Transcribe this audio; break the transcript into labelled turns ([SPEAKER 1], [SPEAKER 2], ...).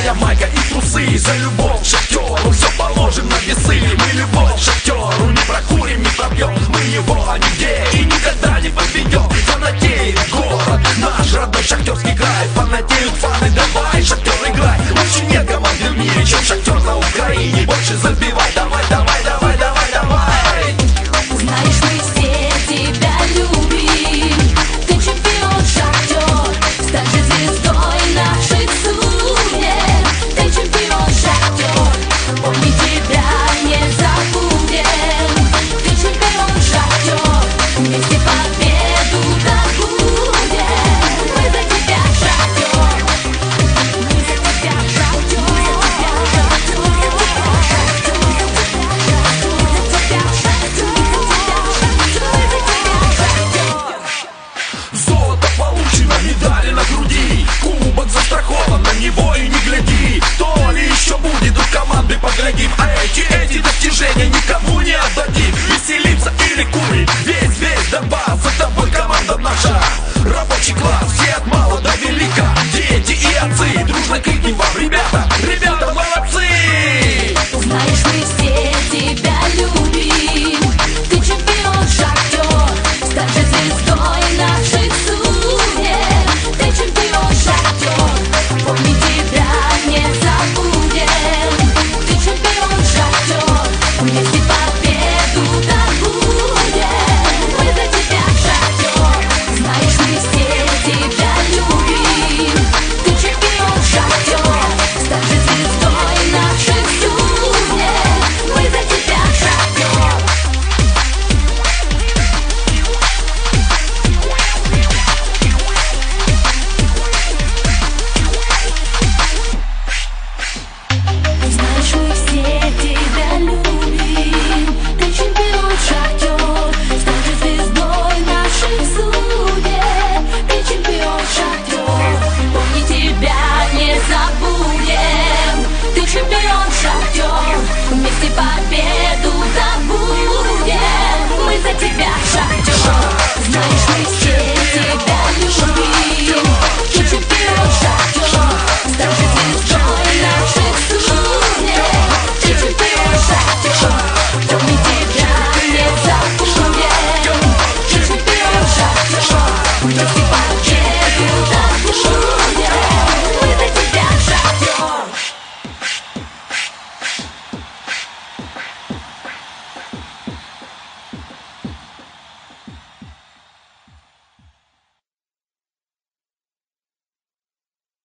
[SPEAKER 1] моя майка и трусы. За любовь шахтеру все положим на весы. Мы любовь шахтеру не прокурим, не пробьем. Мы его нигде и никогда не подведем. Фанатеет город, наш родной шахтерский край. Фанатеют фаны, давай, шахтер, играй. Лучше нет команды в мире, чем шахтер на Украине. Больше забивай, давай, давай, давай, давай, давай.
[SPEAKER 2] Знаешь, мы все тебя любим. Ты чемпион, шахтер, стань же звездой наших судеб. Ты чемпион, шахтер, помни, тебя не забудем. Ты чемпион, шахтер, вместе победу добудем. Мы за тебя, шахтер, мы за тебя, шахтер,
[SPEAKER 1] Золото получено, медали на груди. Кубок застрахован, на него и не гляди. То ли еще будет, у команды поглядим. А эти достижения никому не отдадим. Веселимся и ликуем, весь Донбасс. За тобой команда наша, рабочий класс. Все от мала до велика, дети и отцы. Дружно крикнем вам, ребята, ребята, молодцы.
[SPEAKER 2] знаешь, мы все тебя любим. Ты чемпион, шахтер, стань же звездой наших судеб. Ты чемпион, шахтер, помни, тебя не забудем. Ты чемпион, шахтер, вместе победу добудем. Мы за тебя, шахтер, знаешь, мы все тебя любим. Ты чемпион, шахтер, стань же звездой наших судеб. Мы за тебя, шахтер. Знаешь, мы все тебя любим. Ты чемпион, шахтер, стань же звездой наших судеб. Ты чемпион, шахтер, помни, тебя не забудем. Ты чемпион, шахтер, вместе победу добудем. Мы за тебя, шахтер. Знаешь, мы все тебя любим. Ты чемпион, шахтер, стань же звездой наших судеб. Ты чемпион, шахтер, помни, тебя не забудем. Ты чемпион, шахтер, вместе победу.